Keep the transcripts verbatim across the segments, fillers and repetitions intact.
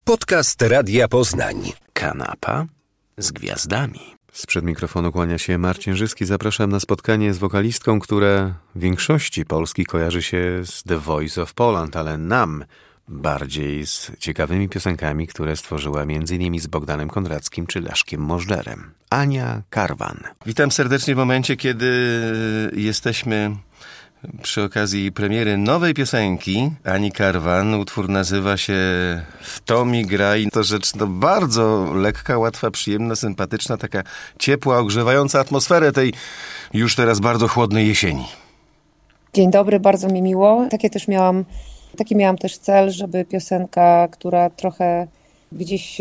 Podcast Radia Poznań. Kanapa z gwiazdami. Sprzed mikrofonu kłania się Marcin Żyski. Zapraszam na spotkanie z wokalistką, która większości Polski kojarzy się z The Voice of Poland, ale nam bardziej z ciekawymi piosenkami, które stworzyła między innymi z Bogdanem Konrackim czy Leszkiem Możdżerem. Ania Karwan. Witam serdecznie w momencie, kiedy jesteśmy przy okazji premiery nowej piosenki Ani Karwan. Utwór nazywa się W to mi graj. To rzecz no, bardzo lekka, łatwa, przyjemna, sympatyczna, taka ciepła, ogrzewająca atmosferę tej już teraz bardzo chłodnej jesieni. Dzień dobry, bardzo mi miło. Takie też miałam, taki miałam też cel, żeby piosenka, która trochę gdzieś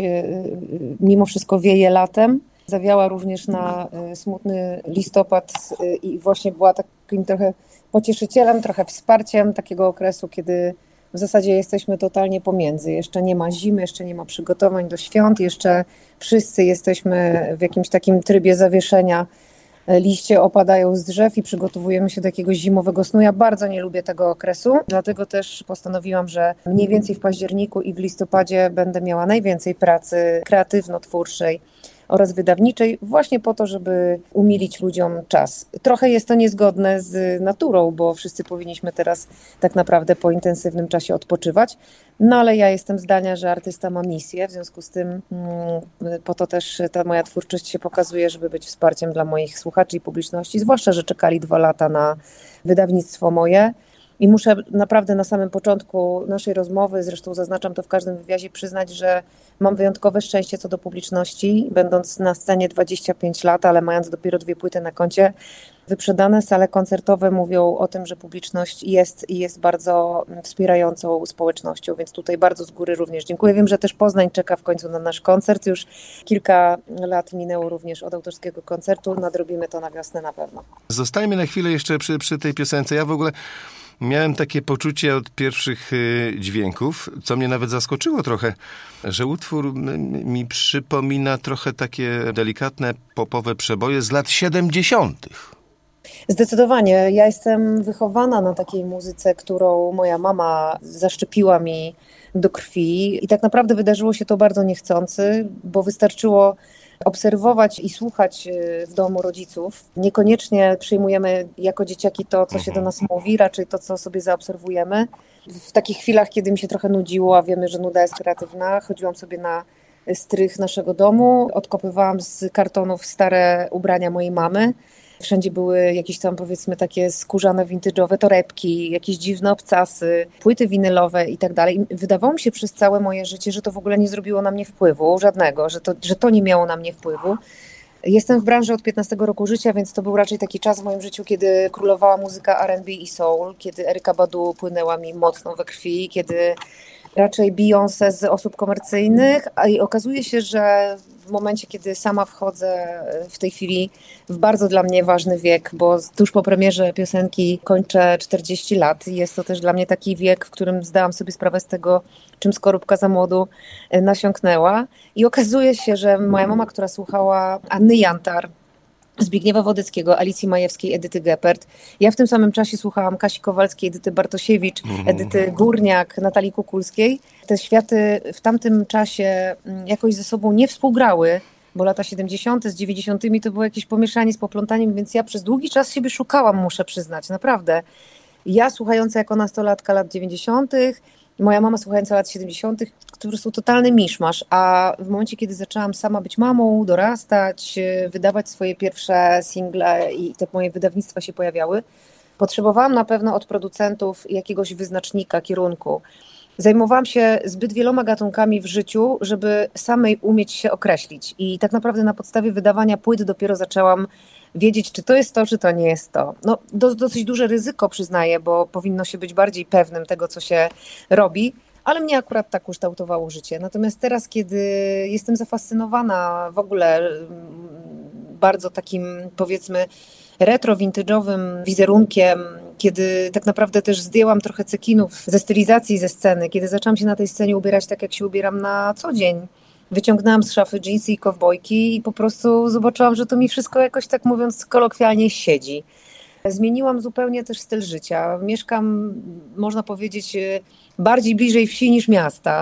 mimo wszystko wieje latem, zawiała również na smutny listopad i właśnie była takim trochę pocieszycielem, trochę wsparciem takiego okresu, kiedy w zasadzie jesteśmy totalnie pomiędzy. Jeszcze nie ma zimy, jeszcze nie ma przygotowań do świąt, jeszcze wszyscy jesteśmy w jakimś takim trybie zawieszenia. Liście opadają z drzew i przygotowujemy się do jakiegoś zimowego snu. Ja bardzo nie lubię tego okresu, dlatego też postanowiłam, że mniej więcej w październiku i w listopadzie będę miała najwięcej pracy kreatywno-twórczej oraz wydawniczej, właśnie po to, żeby umilić ludziom czas. Trochę jest to niezgodne z naturą, bo wszyscy powinniśmy teraz tak naprawdę po intensywnym czasie odpoczywać, no ale ja jestem zdania, że artysta ma misję, w związku z tym mm, po to też ta moja twórczość się pokazuje, żeby być wsparciem dla moich słuchaczy i publiczności, zwłaszcza, że czekali dwa lata na wydawnictwo moje. I muszę naprawdę na samym początku naszej rozmowy, zresztą zaznaczam to w każdym wywiadzie, przyznać, że mam wyjątkowe szczęście co do publiczności, będąc na scenie dwadzieścia pięć lat, ale mając dopiero dwie płyty na koncie. Wyprzedane sale koncertowe mówią o tym, że publiczność jest i jest bardzo wspierającą społecznością, więc tutaj bardzo z góry również dziękuję. Wiem, że też Poznań czeka w końcu na nasz koncert. Już kilka lat minęło również od autorskiego koncertu. Nadrobimy to na wiosnę na pewno. Zostańmy na chwilę jeszcze przy, przy tej piosence. Ja w ogóle miałem takie poczucie od pierwszych y, dźwięków, co mnie nawet zaskoczyło trochę, że utwór m, mi przypomina trochę takie delikatne popowe przeboje z lat siedemdziesiątych. Zdecydowanie. Ja jestem wychowana na takiej muzyce, którą moja mama zaszczepiła mi do krwi i tak naprawdę wydarzyło się to bardzo niechcący, bo wystarczyło obserwować i słuchać w domu rodziców. Niekoniecznie przyjmujemy jako dzieciaki to, co się do nas mówi, raczej to, co sobie zaobserwujemy. W takich chwilach, kiedy mi się trochę nudziło, a wiemy, że nuda jest kreatywna, chodziłam sobie na strych naszego domu, odkopywałam z kartonów stare ubrania mojej mamy. Wszędzie były jakieś tam, powiedzmy, takie skórzane, vintage'owe torebki, jakieś dziwne obcasy, płyty winylowe i tak dalej. Wydawało mi się przez całe moje życie, że to w ogóle nie zrobiło na mnie wpływu, żadnego, że to, że to nie miało na mnie wpływu. Jestem w branży od piętnastego roku życia, więc to był raczej taki czas w moim życiu, kiedy królowała muzyka R and B i soul, kiedy Erykah Badu płynęła mi mocno we krwi, kiedy raczej Beyoncé z osób komercyjnych, a i okazuje się, że w momencie, kiedy sama wchodzę w tej chwili w bardzo dla mnie ważny wiek, bo tuż po premierze piosenki kończę czterdzieści lat. Jest to też dla mnie taki wiek, w którym zdałam sobie sprawę z tego, czym skorupka za młodu nasiąknęła. I okazuje się, że moja mama, która słuchała Anny Jantar, Zbigniewa Wodeckiego, Alicji Majewskiej, Edyty Geppert. Ja w tym samym czasie słuchałam Kasi Kowalskiej, Edyty Bartosiewicz, Edyty Górniak, Natalii Kukulskiej. Te światy w tamtym czasie jakoś ze sobą nie współgrały, bo lata siedemdziesiąte z dziewięćdziesiątymi to było jakieś pomieszanie z poplątaniem, więc ja przez długi czas siebie szukałam, muszę przyznać, naprawdę. Ja słuchająca jako nastolatka lat dziewięćdziesiątych, moja mama słuchająca lat siedemdziesiątych, które są totalny miszmasz, a w momencie, kiedy zaczęłam sama być mamą, dorastać, wydawać swoje pierwsze single i te moje wydawnictwa się pojawiały, potrzebowałam na pewno od producentów jakiegoś wyznacznika, kierunku. Zajmowałam się zbyt wieloma gatunkami w życiu, żeby samej umieć się określić i tak naprawdę na podstawie wydawania płyt dopiero zaczęłam wiedzieć, czy to jest to, czy to nie jest to. No, do, dosyć duże ryzyko przyznaję, bo powinno się być bardziej pewnym tego, co się robi, ale mnie akurat tak ukształtowało życie. Natomiast teraz, kiedy jestem zafascynowana w ogóle bardzo takim, powiedzmy, retro-vintage'owym wizerunkiem, kiedy tak naprawdę też zdjęłam trochę cekinów ze stylizacji, ze sceny, kiedy zaczęłam się na tej scenie ubierać tak, jak się ubieram na co dzień. Wyciągnęłam z szafy dżinsy i kowbojki i po prostu zobaczyłam, że to mi wszystko jakoś, tak mówiąc kolokwialnie, siedzi. Zmieniłam zupełnie też styl życia. Mieszkam, można powiedzieć, bardziej bliżej wsi niż miasta.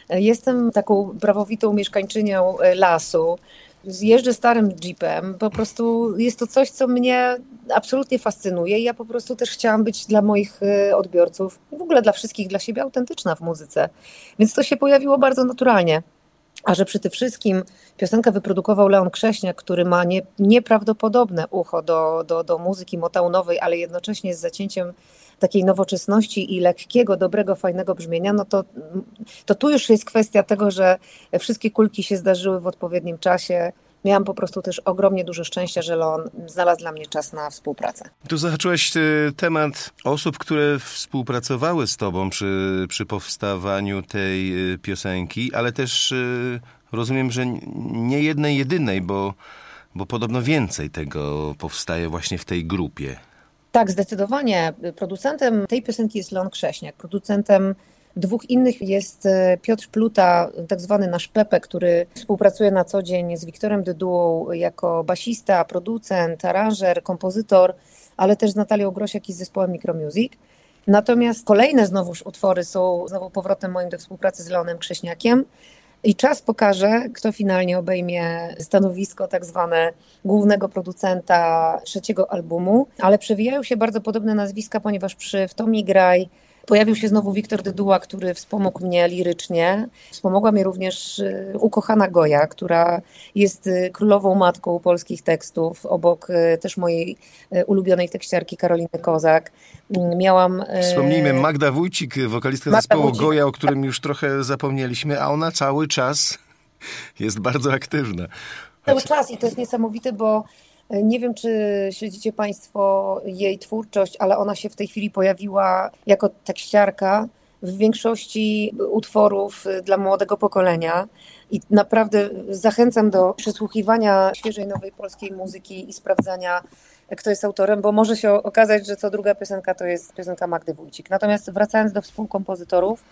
Jestem taką prawowitą mieszkańczynią lasu. Jeżdżę starym jeepem, po prostu jest to coś, co mnie absolutnie fascynuje i ja po prostu też chciałam być dla moich odbiorców, w ogóle dla wszystkich, dla siebie autentyczna w muzyce. Więc to się pojawiło bardzo naturalnie. A że przy tym wszystkim piosenkę wyprodukował Leon Krześniak, który ma nie, nieprawdopodobne ucho do, do, do muzyki motownowej, ale jednocześnie z zacięciem takiej nowoczesności i lekkiego, dobrego, fajnego brzmienia, no to, to tu już jest kwestia tego, że wszystkie kulki się zdarzyły w odpowiednim czasie. Miałam po prostu też ogromnie dużo szczęścia, że Leon znalazł dla mnie czas na współpracę. Tu zahaczyłeś temat osób, które współpracowały z tobą przy, przy powstawaniu tej piosenki, ale też rozumiem, że nie jednej jedynej, bo, bo podobno więcej tego powstaje właśnie w tej grupie. Tak, zdecydowanie. Producentem tej piosenki jest Leon Krześniak. Producentem dwóch innych jest Piotr Pluta, tak zwany nasz Pepe, który współpracuje na co dzień z Wiktorem Dydułą jako basista, producent, aranżer, kompozytor, ale też z Natalią Grosiak i z zespołem Micromusic. Natomiast kolejne znowuż utwory są znowu powrotem moim do współpracy z Leonem Krześniakiem. I czas pokaże, kto finalnie obejmie stanowisko tak zwane głównego producenta trzeciego albumu, ale przewijają się bardzo podobne nazwiska, ponieważ przy W to mi graj pojawił się znowu Wiktor Dyduła, który wspomógł mnie lirycznie. Wspomogła mnie również ukochana Goja, która jest królową matką polskich tekstów, obok też mojej ulubionej tekściarki Karoliny Kozak. Miałam... Wspomnijmy, Magda Wójcik, wokalistka Magda zespołu Wójcik. Goja, o którym już trochę zapomnieliśmy, a ona cały czas jest bardzo aktywna. Cały czas i to jest niesamowite, bo nie wiem, czy śledzicie Państwo jej twórczość, ale ona się w tej chwili pojawiła jako tekściarka w większości utworów dla młodego pokolenia i naprawdę zachęcam do przesłuchiwania świeżej, nowej polskiej muzyki i sprawdzania, kto jest autorem, bo może się okazać, że co druga piosenka to jest piosenka Magdy Wójcik. Natomiast wracając do współkompozytorów,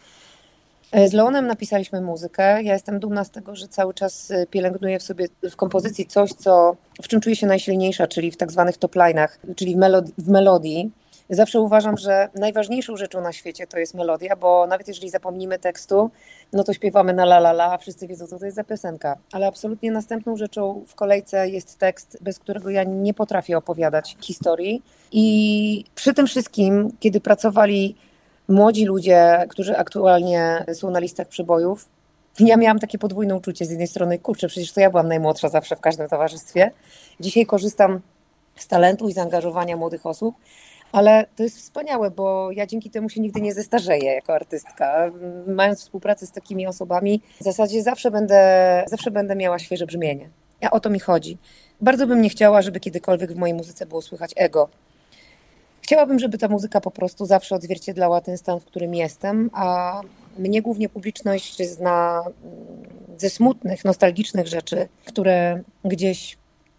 z Leonem napisaliśmy muzykę. Ja jestem dumna z tego, że cały czas pielęgnuję w sobie w kompozycji coś, co, w czym czuję się najsilniejsza, czyli w tak zwanych top line'ach, czyli w, melod- w melodii. Zawsze uważam, że najważniejszą rzeczą na świecie to jest melodia, bo nawet jeżeli zapomnimy tekstu, no to śpiewamy na la la la, a wszyscy wiedzą, co to jest za piosenka. Ale absolutnie następną rzeczą w kolejce jest tekst, bez którego ja nie potrafię opowiadać historii. I przy tym wszystkim, kiedy pracowali młodzi ludzie, którzy aktualnie są na listach przybojów, ja miałam takie podwójne uczucie. Z jednej strony, kurczę, przecież to ja byłam najmłodsza zawsze w każdym towarzystwie. Dzisiaj korzystam z talentu i zaangażowania młodych osób, ale to jest wspaniałe, bo ja dzięki temu się nigdy nie zestarzeję jako artystka. Mając współpracę z takimi osobami, w zasadzie zawsze będę, zawsze będę miała świeże brzmienie. A o to mi chodzi. Bardzo bym nie chciała, żeby kiedykolwiek w mojej muzyce było słychać ego. Chciałabym, żeby ta muzyka po prostu zawsze odzwierciedlała ten stan, w którym jestem, a mnie głównie publiczność zna ze smutnych, nostalgicznych rzeczy, które gdzieś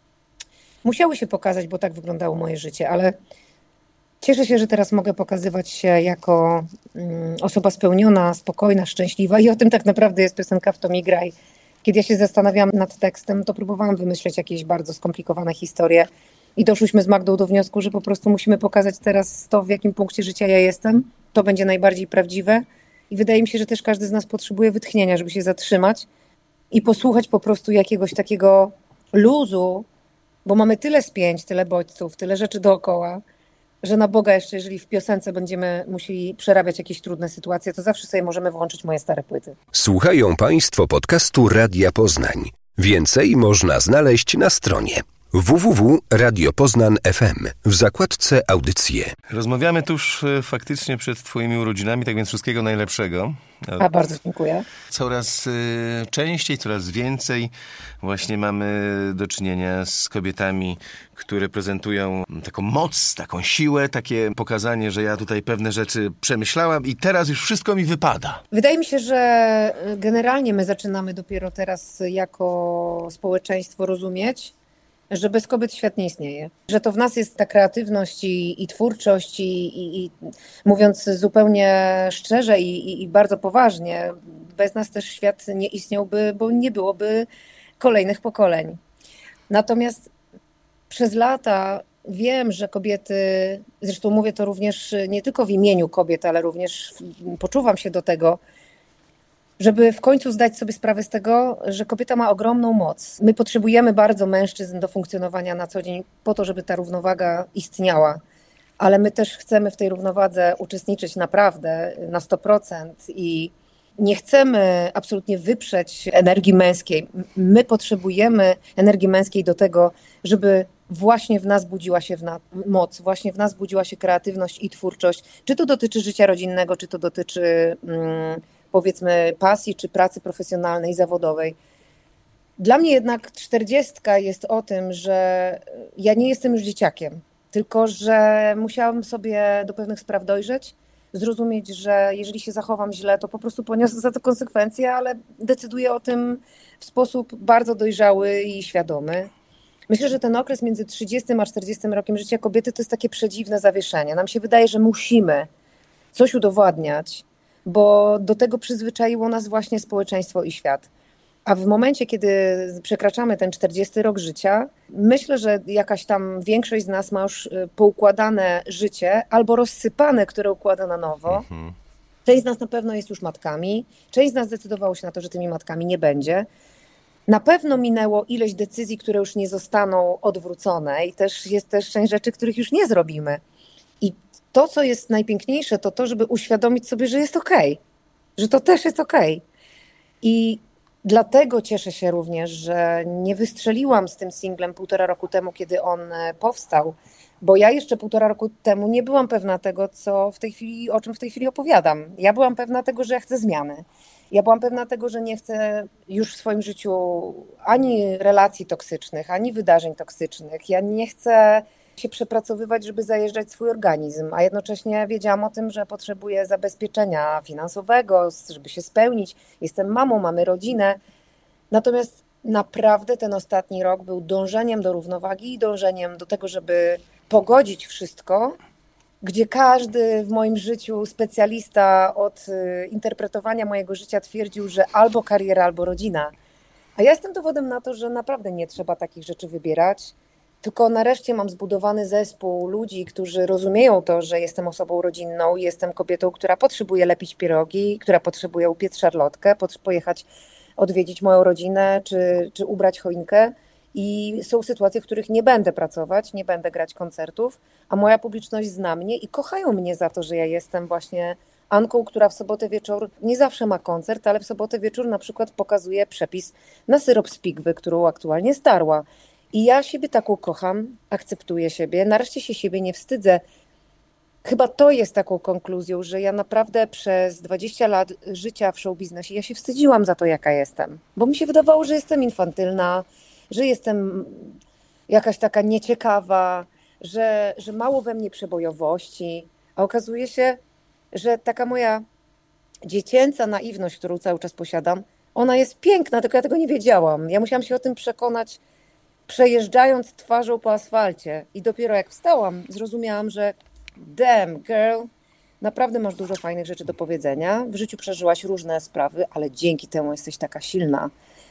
musiały się pokazać, bo tak wyglądało moje życie, ale cieszę się, że teraz mogę pokazywać się jako osoba spełniona, spokojna, szczęśliwa i o tym tak naprawdę jest piosenka W to mi graj. Kiedy ja się zastanawiałam nad tekstem, to próbowałam wymyśleć jakieś bardzo skomplikowane historie i doszłyśmy z Magdą do wniosku, że po prostu musimy pokazać teraz to, w jakim punkcie życia ja jestem. To będzie najbardziej prawdziwe i wydaje mi się, że też każdy z nas potrzebuje wytchnienia, żeby się zatrzymać i posłuchać po prostu jakiegoś takiego luzu, bo mamy tyle spięć, tyle bodźców, tyle rzeczy dookoła, że na Boga jeszcze, jeżeli w piosence będziemy musieli przerabiać jakieś trudne sytuacje, to zawsze sobie możemy włączyć moje stare płyty. Słuchają Państwo podcastu Radia Poznań. Więcej można znaleźć na stronie w w w kropka radio poznań kropka f m w zakładce audycje. Rozmawiamy tuż faktycznie przed Twoimi urodzinami, tak więc wszystkiego najlepszego. A bardzo dziękuję. Coraz częściej, coraz więcej właśnie mamy do czynienia z kobietami, które prezentują taką moc, taką siłę, takie pokazanie, że ja tutaj pewne rzeczy przemyślałam i teraz już wszystko mi wypada. Wydaje mi się, że generalnie my zaczynamy dopiero teraz jako społeczeństwo rozumieć, że bez kobiet świat nie istnieje. Że to w nas jest ta kreatywność i, i twórczość i, i, i mówiąc zupełnie szczerze i, i, i bardzo poważnie, bez nas też świat nie istniałby, bo nie byłoby kolejnych pokoleń. Natomiast przez lata wiem, że kobiety, zresztą mówię to również nie tylko w imieniu kobiet, ale również poczuwam się do tego, żeby w końcu zdać sobie sprawę z tego, że kobieta ma ogromną moc. My potrzebujemy bardzo mężczyzn do funkcjonowania na co dzień po to, żeby ta równowaga istniała, ale my też chcemy w tej równowadze uczestniczyć naprawdę na sto procent i nie chcemy absolutnie wyprzeć energii męskiej. My potrzebujemy energii męskiej do tego, żeby właśnie w nas budziła się w na- moc, właśnie w nas budziła się kreatywność i twórczość. Czy to dotyczy życia rodzinnego, czy to dotyczy mm, powiedzmy pasji, czy pracy profesjonalnej, zawodowej. Dla mnie jednak czterdziestka jest o tym, że ja nie jestem już dzieciakiem, tylko że musiałam sobie do pewnych spraw dojrzeć, zrozumieć, że jeżeli się zachowam źle, to po prostu poniosę za to konsekwencje, ale decyduję o tym w sposób bardzo dojrzały i świadomy. Myślę, że ten okres między trzydziestym a czterdziestym rokiem życia kobiety to jest takie przedziwne zawieszenie. Nam się wydaje, że musimy coś udowadniać, bo do tego przyzwyczaiło nas właśnie społeczeństwo i świat. A w momencie, kiedy przekraczamy ten czterdziesty rok życia, myślę, że jakaś tam większość z nas ma już poukładane życie albo rozsypane, które układa na nowo. Mhm. Część z nas na pewno jest już matkami, część z nas zdecydowało się na to, że tymi matkami nie będzie. Na pewno minęło ileś decyzji, które już nie zostaną odwrócone i też jest też część rzeczy, których już nie zrobimy. I to, co jest najpiękniejsze, to to, żeby uświadomić sobie, że jest okej, że to też jest okej. I dlatego cieszę się również, że nie wystrzeliłam z tym singlem półtora roku temu, kiedy on powstał, bo ja jeszcze półtora roku temu nie byłam pewna tego, co w tej chwili, o czym w tej chwili opowiadam. Ja byłam pewna tego, że ja chcę zmiany. Ja byłam pewna tego, że nie chcę już w swoim życiu ani relacji toksycznych, ani wydarzeń toksycznych. Ja nie chcę się przepracowywać, żeby zajeżdżać swój organizm, a jednocześnie wiedziałam o tym, że potrzebuję zabezpieczenia finansowego, żeby się spełnić. Jestem mamą, mamy rodzinę. Natomiast naprawdę ten ostatni rok był dążeniem do równowagi i dążeniem do tego, żeby pogodzić wszystko, gdzie każdy w moim życiu specjalista od interpretowania mojego życia twierdził, że albo kariera, albo rodzina. A ja jestem dowodem na to, że naprawdę nie trzeba takich rzeczy wybierać, tylko nareszcie mam zbudowany zespół ludzi, którzy rozumieją to, że jestem osobą rodzinną, jestem kobietą, która potrzebuje lepić pierogi, która potrzebuje upiec szarlotkę, pojechać odwiedzić moją rodzinę, czy, czy ubrać choinkę. I są sytuacje, w których nie będę pracować, nie będę grać koncertów, a moja publiczność zna mnie i kochają mnie za to, że ja jestem właśnie Anką, która w sobotę wieczór nie zawsze ma koncert, ale w sobotę wieczór na przykład pokazuje przepis na syrop z pigwy, którą aktualnie starła. I ja siebie taką kocham, akceptuję siebie, nareszcie się siebie nie wstydzę. Chyba to jest taką konkluzją, że ja naprawdę przez dwadzieścia lat życia w showbiznesie ja się wstydziłam za to, jaka jestem. Bo mi się wydawało, że jestem infantylna, że jestem jakaś taka nieciekawa, że, że mało we mnie przebojowości. A okazuje się, że taka moja dziecięca naiwność, którą cały czas posiadam, ona jest piękna, tylko ja tego nie wiedziałam. Ja musiałam się o tym przekonać, przejeżdżając twarzą po asfalcie. I dopiero jak wstałam, zrozumiałam, że damn girl, naprawdę masz dużo fajnych rzeczy do powiedzenia. W życiu przeżyłaś różne sprawy, ale dzięki temu jesteś taka silna.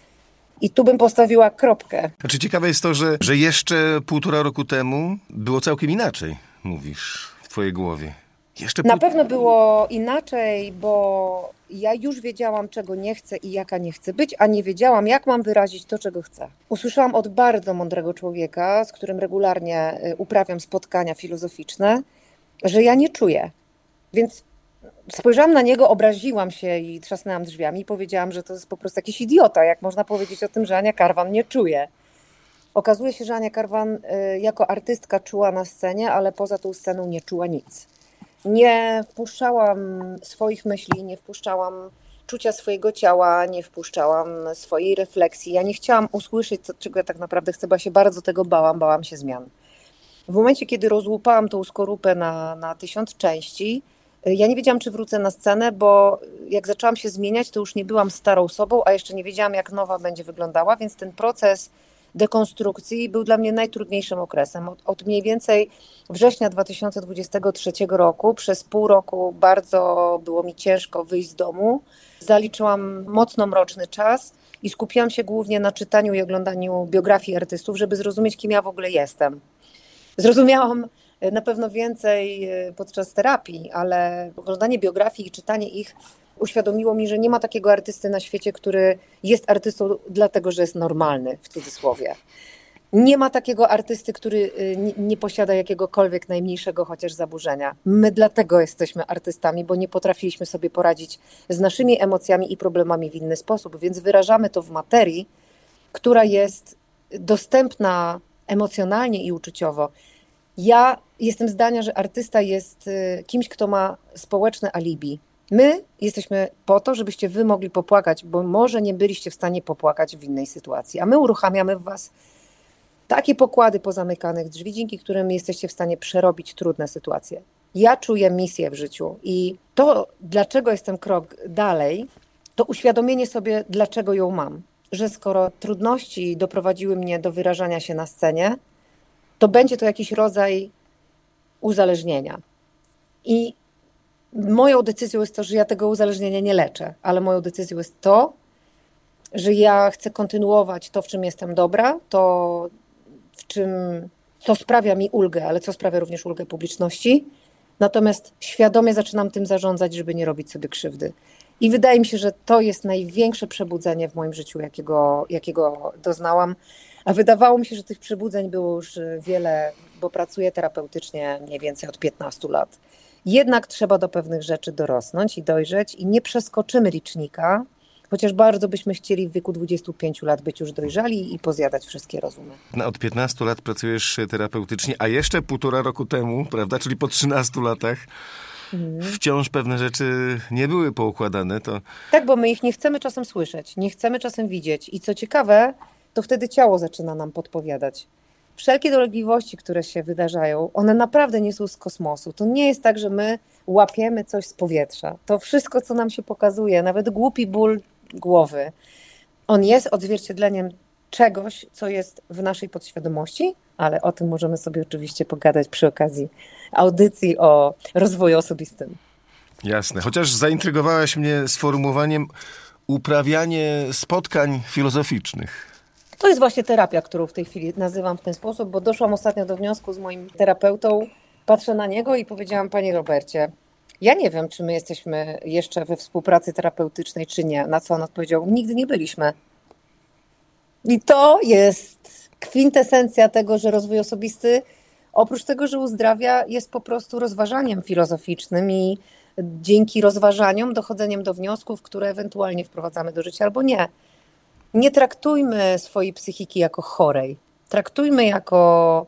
I tu bym postawiła kropkę. Znaczy ciekawe jest to, że, że jeszcze półtora roku temu było całkiem inaczej, mówisz, w twojej głowie. Jeszcze Na pół... pewno było inaczej, bo ja już wiedziałam, czego nie chcę i jaka nie chcę być, a nie wiedziałam, jak mam wyrazić to, czego chcę. Usłyszałam od bardzo mądrego człowieka, z którym regularnie uprawiam spotkania filozoficzne, że ja nie czuję. Więc spojrzałam na niego, obraziłam się i trzasnęłam drzwiami i powiedziałam, że to jest po prostu jakiś idiota, jak można powiedzieć o tym, że Ania Karwan nie czuje. Okazuje się, że Ania Karwan jako artystka czuła na scenie, ale poza tą sceną nie czuła nic. Nie wpuszczałam swoich myśli, nie wpuszczałam czucia swojego ciała, nie wpuszczałam swojej refleksji. Ja nie chciałam usłyszeć, co, czego ja tak naprawdę chcę, bo ja się bardzo tego bałam, bałam się zmian. W momencie, kiedy rozłupałam tą skorupę na, na tysiąc części, ja nie wiedziałam, czy wrócę na scenę, bo jak zaczęłam się zmieniać, to już nie byłam starą osobą, a jeszcze nie wiedziałam, jak nowa będzie wyglądała, więc ten proces dekonstrukcji był dla mnie najtrudniejszym okresem. Od, od mniej więcej września dwa tysiące dwudziestego trzeciego roku przez pół roku bardzo było mi ciężko wyjść z domu. Zaliczyłam mocno mroczny czas i skupiłam się głównie na czytaniu i oglądaniu biografii artystów, żeby zrozumieć, kim ja w ogóle jestem. Zrozumiałam na pewno więcej podczas terapii, ale oglądanie biografii i czytanie ich uświadomiło mi, że nie ma takiego artysty na świecie, który jest artystą dlatego, że jest normalny, w cudzysłowie. Nie ma takiego artysty, który nie, nie posiada jakiegokolwiek najmniejszego chociaż zaburzenia. My dlatego jesteśmy artystami, bo nie potrafiliśmy sobie poradzić z naszymi emocjami i problemami w inny sposób, więc wyrażamy to w materii, która jest dostępna emocjonalnie i uczuciowo. Ja jestem zdania, że artysta jest kimś, kto ma społeczne alibi. My jesteśmy po to, żebyście wy mogli popłakać, bo może nie byliście w stanie popłakać w innej sytuacji, a my uruchamiamy w was takie pokłady pozamykanych drzwi, dzięki którym jesteście w stanie przerobić trudne sytuacje. Ja czuję misję w życiu i to, dlaczego jestem krok dalej, to uświadomienie sobie, dlaczego ją mam. Że skoro trudności doprowadziły mnie do wyrażania się na scenie, to będzie to jakiś rodzaj uzależnienia. I moją decyzją jest to, że ja tego uzależnienia nie leczę, ale moją decyzją jest to, że ja chcę kontynuować to, w czym jestem dobra, to w czym, co sprawia mi ulgę, ale co sprawia również ulgę publiczności. Natomiast świadomie zaczynam tym zarządzać, żeby nie robić sobie krzywdy. I wydaje mi się, że to jest największe przebudzenie w moim życiu, jakiego, jakiego doznałam. A wydawało mi się, że tych przebudzeń było już wiele, bo pracuję terapeutycznie mniej więcej od piętnastu lat. Jednak trzeba do pewnych rzeczy dorosnąć i dojrzeć i nie przeskoczymy licznika, chociaż bardzo byśmy chcieli w wieku dwudziestu pięciu lat być już dojrzali i pozjadać wszystkie rozumy. No, od piętnastu lat pracujesz terapeutycznie, a jeszcze półtora roku temu, prawda, czyli po trzynastu latach, hmm. wciąż pewne rzeczy nie były poukładane. To... Tak, bo my ich nie chcemy czasem słyszeć, nie chcemy czasem widzieć i co ciekawe, to wtedy ciało zaczyna nam podpowiadać. Wszelkie dolegliwości, które się wydarzają, one naprawdę nie są z kosmosu. To nie jest tak, że my łapiemy coś z powietrza. To wszystko, co nam się pokazuje, nawet głupi ból głowy, on jest odzwierciedleniem czegoś, co jest w naszej podświadomości, ale o tym możemy sobie oczywiście pogadać przy okazji audycji o rozwoju osobistym. Jasne, chociaż zaintrygowałaś mnie sformułowaniem uprawianie spotkań filozoficznych. To jest właśnie terapia, którą w tej chwili nazywam w ten sposób, bo doszłam ostatnio do wniosku z moim terapeutą, patrzę na niego i powiedziałam: Panie Robercie, ja nie wiem, czy my jesteśmy jeszcze we współpracy terapeutycznej, czy nie. Na co on odpowiedział: nigdy nie byliśmy. I to jest kwintesencja tego, że rozwój osobisty, oprócz tego, że uzdrawia, jest po prostu rozważaniem filozoficznym i dzięki rozważaniom, dochodzeniem do wniosków, które ewentualnie wprowadzamy do życia albo nie. Nie traktujmy swojej psychiki jako chorej. Traktujmy jako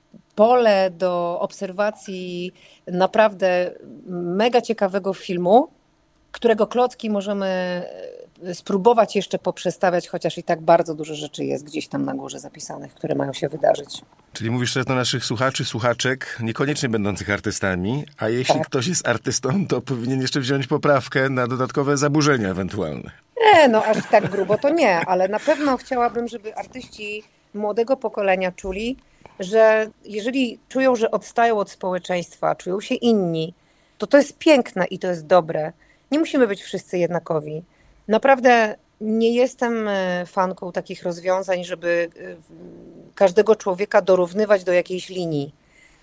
pole do obserwacji naprawdę mega ciekawego filmu, którego klocki możemy spróbować jeszcze poprzestawiać, chociaż i tak bardzo dużo rzeczy jest gdzieś tam na górze zapisanych, które mają się wydarzyć. Czyli mówisz teraz do naszych słuchaczy, słuchaczek, niekoniecznie będących artystami, a jeśli tak. ktoś jest artystą, to powinien jeszcze wziąć poprawkę na dodatkowe zaburzenia ewentualne. Nie, no aż tak grubo to nie, ale na pewno chciałabym, żeby artyści młodego pokolenia czuli, że jeżeli czują, że odstają od społeczeństwa, czują się inni, to to jest piękne i to jest dobre. Nie musimy być wszyscy jednakowi. Naprawdę nie jestem fanką takich rozwiązań, żeby każdego człowieka dorównywać do jakiejś linii.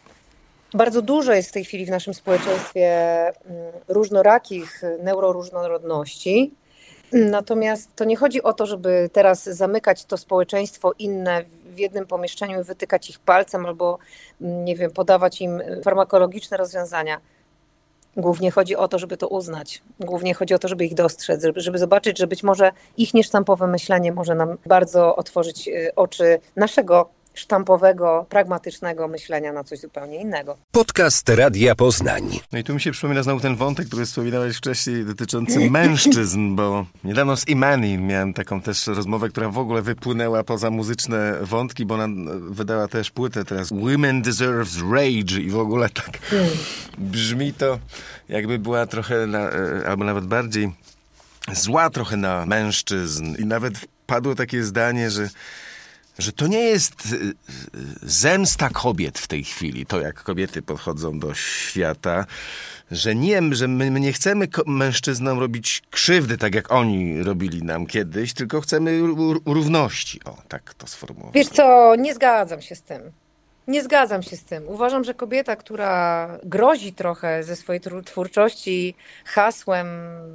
Bardzo dużo jest w tej chwili w naszym społeczeństwie różnorakich neuroróżnorodności. Natomiast to nie chodzi o to, żeby teraz zamykać to społeczeństwo inne w jednym pomieszczeniu i wytykać ich palcem albo, nie wiem, podawać im farmakologiczne rozwiązania. Głównie chodzi o to, żeby to uznać. Głównie chodzi o to, żeby ich dostrzec, żeby, żeby zobaczyć, że być może ich niesztampowe myślenie może nam bardzo otworzyć oczy naszego sztampowego, pragmatycznego myślenia na coś zupełnie innego. Podcast Radia Poznań. No i tu mi się przypomina znowu ten wątek, który wspominałeś wcześniej, dotyczący mężczyzn, bo niedawno z Imani miałem taką też rozmowę, która w ogóle wypłynęła poza muzyczne wątki, bo ona wydała też płytę teraz Women Deserves Rage i w ogóle tak brzmi to, jakby była trochę, na, albo nawet bardziej zła trochę na mężczyzn. I nawet padło takie zdanie, że że to nie jest zemsta kobiet w tej chwili, to jak kobiety podchodzą do świata, że nie, że my, my nie chcemy mężczyznom robić krzywdy, tak jak oni robili nam kiedyś, tylko chcemy równości. O, tak to sformułować. Wiesz co, nie zgadzam się z tym. Nie zgadzam się z tym. Uważam, że kobieta, która grozi trochę ze swojej twórczości hasłem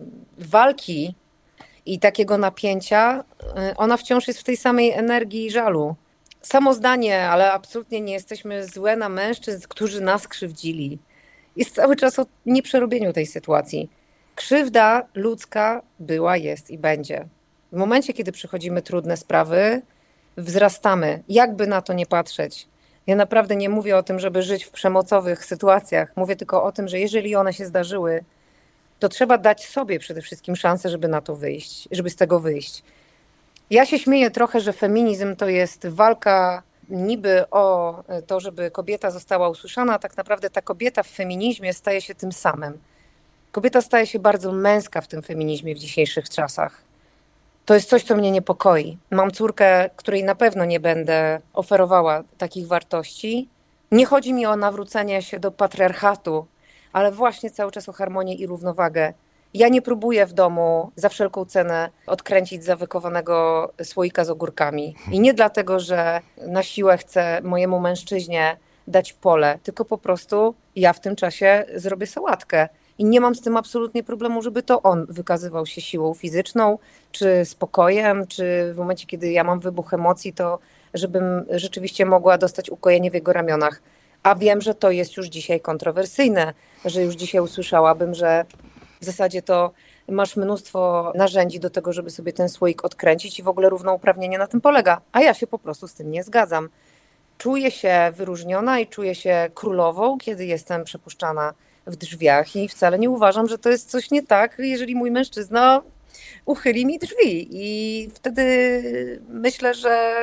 walki i takiego napięcia, ona wciąż jest w tej samej energii żalu. Samo zdanie, ale absolutnie nie jesteśmy złe na mężczyzn, którzy nas krzywdzili. Jest cały czas o nieprzerobieniu tej sytuacji. Krzywda ludzka była, jest i będzie. W momencie, kiedy przychodzimy trudne sprawy, wzrastamy, jakby na to nie patrzeć. Ja naprawdę nie mówię o tym, żeby żyć w przemocowych sytuacjach. Mówię tylko o tym, że jeżeli one się zdarzyły, to trzeba dać sobie przede wszystkim szansę, żeby na to wyjść, żeby z tego wyjść. Ja się śmieję trochę, że feminizm to jest walka niby o to, żeby kobieta została usłyszana, a tak naprawdę ta kobieta w feminizmie staje się tym samym. Kobieta staje się bardzo męska w tym feminizmie w dzisiejszych czasach. To jest coś, co mnie niepokoi. Mam córkę, której na pewno nie będę oferowała takich wartości. Nie chodzi mi o nawrócenie się do patriarchatu, ale właśnie cały czas o harmonię i równowagę. Ja nie próbuję w domu za wszelką cenę odkręcić zawykowanego słoika z ogórkami. I nie dlatego, że na siłę chcę mojemu mężczyźnie dać pole, tylko po prostu ja w tym czasie zrobię sałatkę. I nie mam z tym absolutnie problemu, żeby to on wykazywał się siłą fizyczną, czy spokojem, czy w momencie, kiedy ja mam wybuch emocji, to żebym rzeczywiście mogła dostać ukojenie w jego ramionach. A wiem, że to jest już dzisiaj kontrowersyjne, że już dzisiaj usłyszałabym, że w zasadzie to masz mnóstwo narzędzi do tego, żeby sobie ten słoik odkręcić i w ogóle równouprawnienie na tym polega. A ja się po prostu z tym nie zgadzam. Czuję się wyróżniona i czuję się królową, kiedy jestem przepuszczana w drzwiach i wcale nie uważam, że to jest coś nie tak, jeżeli mój mężczyzna uchyli mi drzwi. I wtedy myślę, że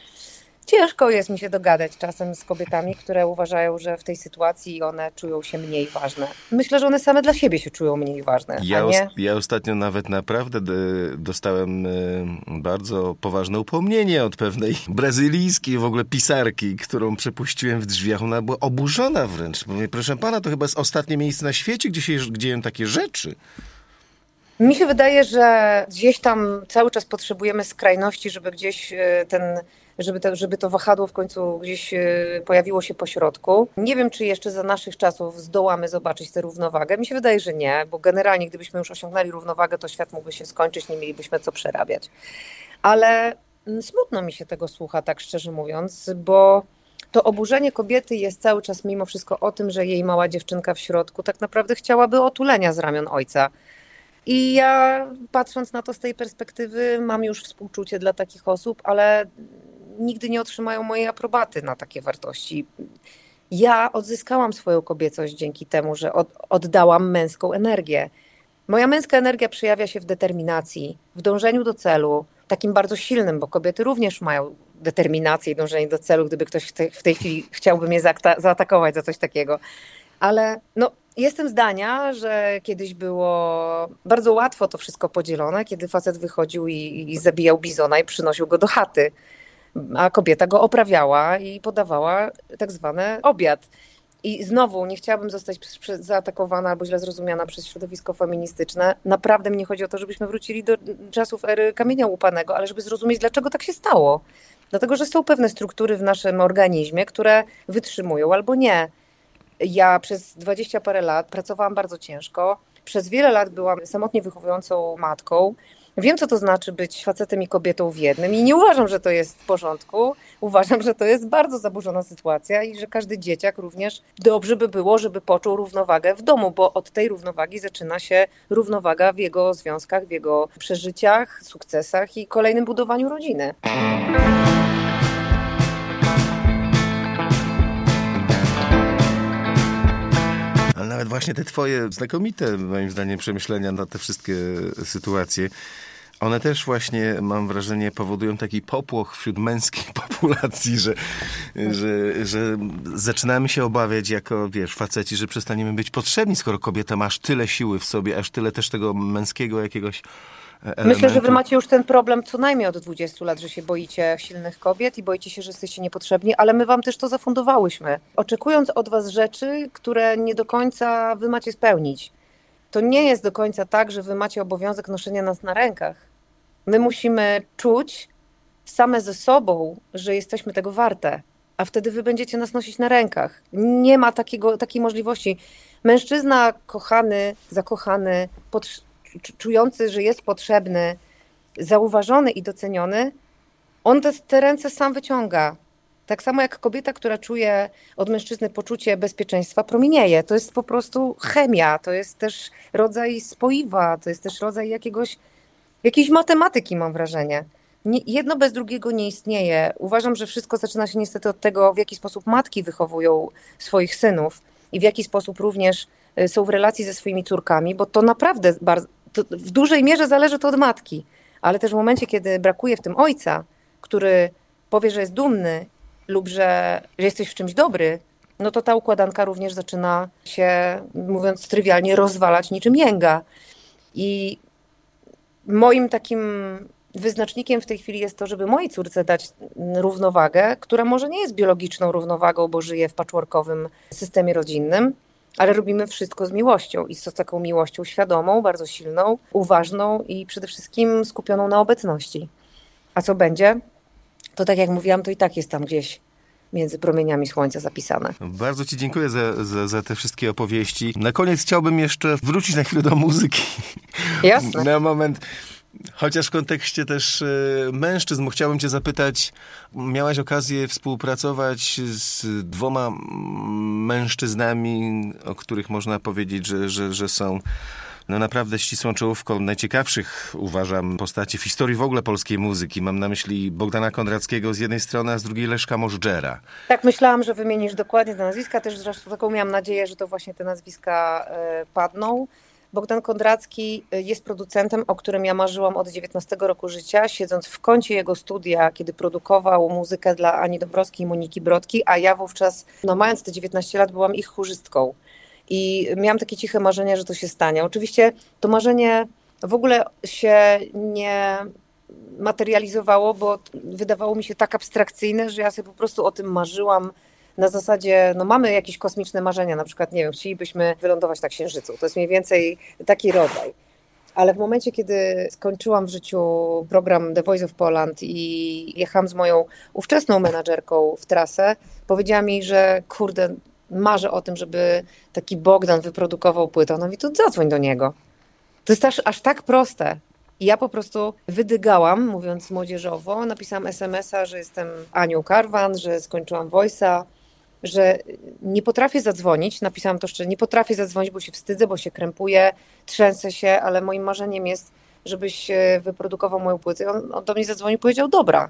ciężko jest mi się dogadać czasem z kobietami, które uważają, że w tej sytuacji one czują się mniej ważne. Myślę, że one same dla siebie się czują mniej ważne, ja, a nie... os- ja ostatnio nawet naprawdę d- dostałem y, bardzo poważne upomnienie od pewnej brazylijskiej w ogóle pisarki, którą przepuściłem w drzwiach. Ona była oburzona wręcz. Mówię, proszę pana, to chyba jest ostatnie miejsce na świecie, gdzie się dzieją takie rzeczy. Mi się wydaje, że gdzieś tam cały czas potrzebujemy skrajności, żeby gdzieś ten, żeby to, żeby to wahadło w końcu gdzieś pojawiło się po środku. Nie wiem, czy jeszcze za naszych czasów zdołamy zobaczyć tę równowagę. Mi się wydaje, że nie, bo generalnie gdybyśmy już osiągnęli równowagę, to świat mógłby się skończyć, nie mielibyśmy co przerabiać. Ale smutno mi się tego słucha, tak szczerze mówiąc, bo to oburzenie kobiety jest cały czas mimo wszystko o tym, że jej mała dziewczynka w środku tak naprawdę chciałaby otulenia z ramion ojca. I ja, patrząc na to z tej perspektywy, mam już współczucie dla takich osób, ale nigdy nie otrzymają mojej aprobaty na takie wartości. Ja odzyskałam swoją kobiecość dzięki temu, że od, oddałam męską energię. Moja męska energia przejawia się w determinacji, w dążeniu do celu, takim bardzo silnym, bo kobiety również mają determinację i dążenie do celu, gdyby ktoś w tej, w tej chwili chciałby mnie zaata- zaatakować za coś takiego. Ale no, jestem zdania, że kiedyś było bardzo łatwo to wszystko podzielone, kiedy facet wychodził i, i zabijał bizona i przynosił go do chaty, a kobieta go oprawiała i podawała tak zwany obiad. I znowu nie chciałabym zostać zaatakowana albo źle zrozumiana przez środowisko feministyczne. Naprawdę mi nie chodzi o to, żebyśmy wrócili do czasów ery kamienia łupanego, ale żeby zrozumieć, dlaczego tak się stało. Dlatego, że są pewne struktury w naszym organizmie, które wytrzymują albo nie. Ja przez dwadzieścia parę lat pracowałam bardzo ciężko. Przez wiele lat byłam samotnie wychowującą matką. Wiem, co to znaczy być facetem i kobietą w jednym i nie uważam, że to jest w porządku. Uważam, że to jest bardzo zaburzona sytuacja i że każdy dzieciak również dobrze by było, żeby poczuł równowagę w domu, bo od tej równowagi zaczyna się równowaga w jego związkach, w jego przeżyciach, sukcesach i kolejnym budowaniu rodziny. Ale nawet właśnie te twoje znakomite, moim zdaniem, przemyślenia na te wszystkie sytuacje, one też właśnie, mam wrażenie, powodują taki popłoch wśród męskiej populacji, że, że, że zaczynamy się obawiać jako, wiesz, faceci, że przestaniemy być potrzebni, skoro kobieta ma aż tyle siły w sobie, aż tyle też tego męskiego jakiegoś elementu. Myślę, że wy macie już ten problem co najmniej od dwudziestu lat, że się boicie silnych kobiet i boicie się, że jesteście niepotrzebni, ale my wam też to zafundowałyśmy, oczekując od was rzeczy, które nie do końca wy macie spełnić. To nie jest do końca tak, że wy macie obowiązek noszenia nas na rękach. My musimy czuć same ze sobą, że jesteśmy tego warte. a wtedy wy będziecie nas nosić na rękach. Nie ma takiego, takiej możliwości. Mężczyzna kochany, zakochany, pot- czujący, że jest potrzebny, zauważony i doceniony, on te, te ręce sam wyciąga. Tak samo jak kobieta, która czuje od mężczyzny poczucie bezpieczeństwa, promienieje. To jest po prostu chemia, to jest też rodzaj spoiwa, to jest też rodzaj jakiegoś, jakiejś matematyki, mam wrażenie. Nie, jedno bez drugiego nie istnieje. Uważam, że wszystko zaczyna się niestety od tego, w jaki sposób matki wychowują swoich synów i w jaki sposób również są w relacji ze swoimi córkami, bo to naprawdę bardzo, to w dużej mierze zależy to od matki, ale też w momencie, kiedy brakuje w tym ojca, który powie, że jest dumny lub że, że jesteś w czymś dobry, no to ta układanka również zaczyna się, mówiąc trywialnie, rozwalać niczym jęga. I moim takim wyznacznikiem w tej chwili jest to, żeby mojej córce dać równowagę, która może nie jest biologiczną równowagą, bo żyje w patchworkowym systemie rodzinnym, ale robimy wszystko z miłością i z taką miłością świadomą, bardzo silną, uważną i przede wszystkim skupioną na obecności. A co będzie? To tak jak mówiłam, to i tak jest tam gdzieś między promieniami słońca zapisane. Bardzo ci dziękuję za, za, za te wszystkie opowieści. Na koniec chciałbym jeszcze wrócić na chwilę do muzyki. Jasne. Na moment, chociaż w kontekście też y, mężczyzn, bo chciałbym cię zapytać, miałaś okazję współpracować z dwoma mężczyznami, o których można powiedzieć, że, że, że są no naprawdę ścisłą czołówką najciekawszych, uważam, postaci w historii w ogóle polskiej muzyki. Mam na myśli Bogdana Kondrackiego z jednej strony, a z drugiej Leszka Możdżera. Tak, myślałam, że wymienisz dokładnie te nazwiska. Też zresztą taką miałam nadzieję, że to właśnie te nazwiska padną. Bogdan Kondracki jest producentem, o którym ja marzyłam od dziewiętnastego roku życia, siedząc w kącie jego studia, kiedy produkował muzykę dla Ani Dąbrowskiej i Moniki Brodki, a ja wówczas, no mając te dziewiętnaście lat, byłam ich chórzystką. I miałam takie ciche marzenie, że to się stanie. Oczywiście to marzenie w ogóle się nie materializowało, bo wydawało mi się tak abstrakcyjne, że ja sobie po prostu o tym marzyłam na zasadzie, no mamy jakieś kosmiczne marzenia, na przykład, nie wiem, chcielibyśmy wylądować na Księżycu. To jest mniej więcej taki rodzaj. Ale w momencie, kiedy skończyłam w życiu program The Voice of Poland i jechałam z moją ówczesną menadżerką w trasę, powiedziała mi, że kurde, marzę o tym, żeby taki Bogdan wyprodukował płytę. Ona mówi, to zadzwoń do niego. To jest aż, aż tak proste. I ja po prostu wydygałam, mówiąc młodzieżowo, napisałam es em es a, że jestem Anią Karwan, że skończyłam Voice'a, że nie potrafię zadzwonić. Napisałam to szczerze, nie potrafię zadzwonić, bo się wstydzę, bo się krępuję, trzęsę się, ale moim marzeniem jest, żebyś wyprodukował moją płytę. On, on do mnie zadzwonił i powiedział, dobra.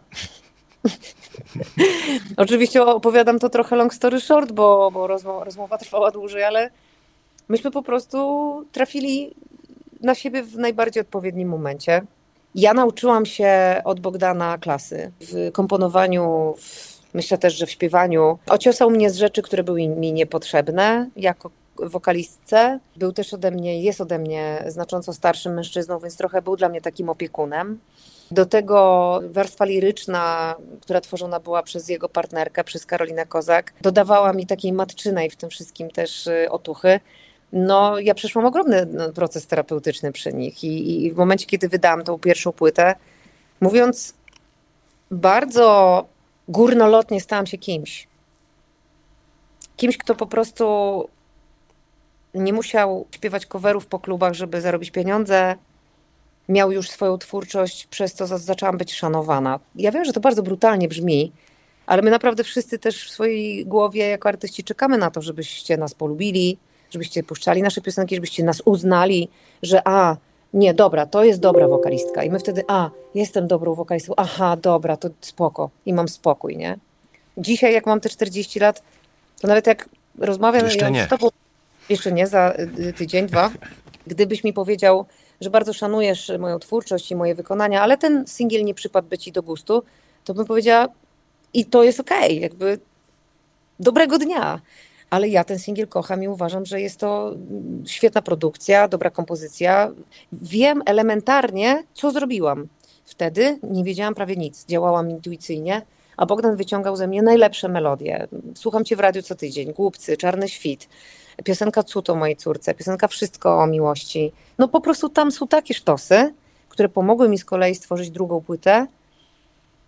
Oczywiście opowiadam to trochę long story short, bo, bo rozmowa, rozmowa trwała dłużej, ale myśmy po prostu trafili na siebie w najbardziej odpowiednim momencie. Ja nauczyłam się od Bogdana klasy w komponowaniu, w, myślę też, że w śpiewaniu. Ociosał mnie z rzeczy, które były mi niepotrzebne jako wokalistce. Był też ode mnie, jest ode mnie znacząco starszym mężczyzną, więc trochę był dla mnie takim opiekunem. Do tego warstwa liryczna, która tworzona była przez jego partnerkę, przez Karolinę Kozak, dodawała mi takiej matczynej w tym wszystkim też otuchy. No, ja przeszłam ogromny proces terapeutyczny przy nich i, i w momencie, kiedy wydałam tą pierwszą płytę, mówiąc bardzo górnolotnie, stałam się kimś. Kimś, kto po prostu nie musiał śpiewać coverów po klubach, żeby zarobić pieniądze, miał już swoją twórczość, przez co zaczęłam być szanowana. Ja wiem, że to bardzo brutalnie brzmi, ale my naprawdę wszyscy też w swojej głowie jako artyści czekamy na to, żebyście nas polubili, żebyście puszczali nasze piosenki, żebyście nas uznali, że a, nie, dobra, to jest dobra wokalistka. I my wtedy, a, jestem dobrą wokalistką, aha, dobra, to spoko. I mam spokój, nie? Dzisiaj, jak mam te czterdzieści lat, to nawet jak rozmawiam jeszcze nie. z tobą, jeszcze nie, za tydzień, dwa, gdybyś mi powiedział, że bardzo szanujesz moją twórczość i moje wykonania, ale ten singiel nie przypadł ci do gustu, to bym powiedziała, i to jest okej, okay, jakby dobrego dnia. Ale ja ten singiel kocham i uważam, że jest to świetna produkcja, dobra kompozycja. Wiem elementarnie, co zrobiłam. Wtedy nie wiedziałam prawie nic, działałam intuicyjnie, a Bogdan wyciągał ze mnie najlepsze melodie. Słucham cię w radiu co tydzień, Głupcy, Czarny świt, piosenka Cud o mojej córce, piosenka Wszystko o miłości. No po prostu tam są takie sztosy, które pomogły mi z kolei stworzyć drugą płytę,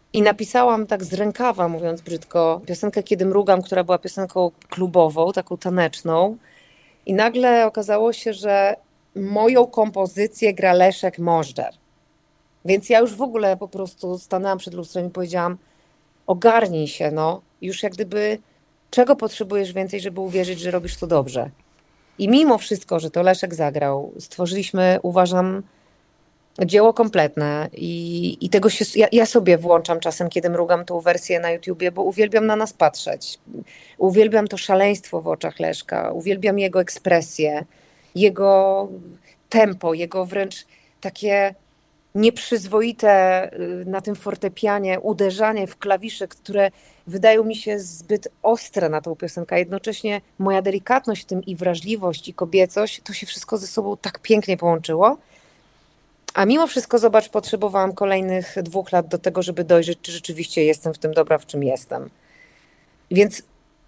I napisałam tak z rękawa, mówiąc brzydko, piosenkę Kiedy mrugam, która była piosenką klubową, taką taneczną. I nagle okazało się, że moją kompozycję gra Leszek Możdżer. Więc ja już w ogóle po prostu stanęłam przed lustrem i powiedziałam, ogarnij się, no. Już jak gdyby, czego potrzebujesz więcej, żeby uwierzyć, że robisz to dobrze. I mimo wszystko, że to Leszek zagrał, stworzyliśmy, uważam, dzieło kompletne i, i tego się, ja, ja sobie włączam czasem, kiedy mrugam tą wersję na YouTubie, bo uwielbiam na nas patrzeć. Uwielbiam to szaleństwo w oczach Leszka, uwielbiam jego ekspresję, jego tempo, jego wręcz takie nieprzyzwoite na tym fortepianie uderzanie w klawisze, które wydają mi się zbyt ostre na tą piosenkę, a jednocześnie moja delikatność w tym i wrażliwość i kobiecość, to się wszystko ze sobą tak pięknie połączyło. A mimo wszystko, zobacz, potrzebowałam kolejnych dwóch lat do tego, żeby dojrzeć, czy rzeczywiście jestem w tym dobra, w czym jestem. Więc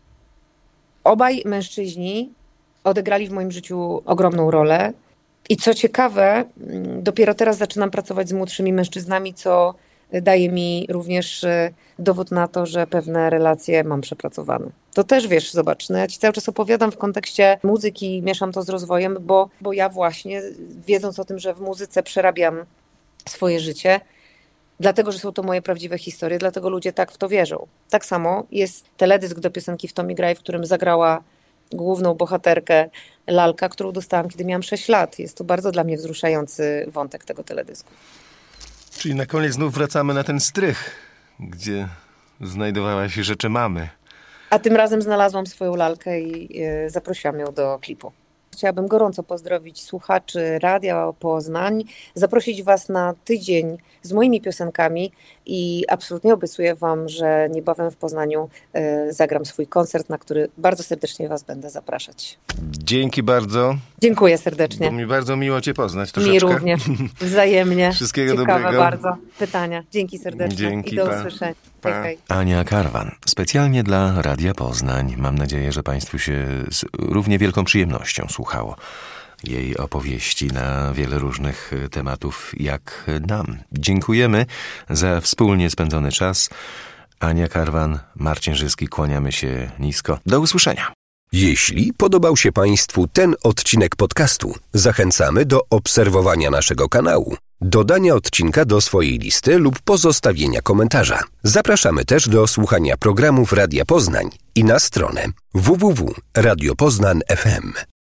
obaj mężczyźni odegrali w moim życiu ogromną rolę. I co ciekawe, dopiero teraz zaczynam pracować z młodszymi mężczyznami, co daje mi również dowód na to, że pewne relacje mam przepracowane. To też wiesz, zobacz, no ja ci cały czas opowiadam w kontekście muzyki, mieszam to z rozwojem, bo, bo ja właśnie, wiedząc o tym, że w muzyce przerabiam swoje życie, dlatego, że są to moje prawdziwe historie, dlatego ludzie tak w to wierzą. Tak samo jest teledysk do piosenki W to mi graj, w którym zagrała główną bohaterkę lalka, którą dostałam, kiedy miałam sześć lat. Jest to bardzo dla mnie wzruszający wątek tego teledysku. Czyli na koniec znów wracamy na ten strych, gdzie znajdowała się rzeczy mamy. A tym razem znalazłam swoją lalkę i y, zaprosiłam ją do klipu. Chciałabym gorąco pozdrowić słuchaczy Radia Poznań, zaprosić was na tydzień z moimi piosenkami i absolutnie obiecuję wam, że niebawem w Poznaniu y, zagram swój koncert, na który bardzo serdecznie was będę zapraszać. Dzięki bardzo. Dziękuję serdecznie. Było mi bardzo miło cię poznać troszeczkę. Mi również. Wzajemnie. Wszystkiego Ciekawe dobrego. bardzo pytania. Dzięki serdecznie. Dzięki, I do pa. usłyszenia. Pa. Hej, hej. Ania Karwan, specjalnie dla Radia Poznań. Mam nadzieję, że Państwu się z równie wielką przyjemnością słuchało jej opowieści na wiele różnych tematów jak nam. Dziękujemy za wspólnie spędzony czas. Ania Karwan, Marcin Żyski, kłaniamy się nisko. Do usłyszenia. Jeśli podobał się Państwu ten odcinek podcastu, zachęcamy do obserwowania naszego kanału, dodania odcinka do swojej listy lub pozostawienia komentarza. Zapraszamy też do słuchania programów Radia Poznań i na stronę w w w kropka radio poznań kropka f m.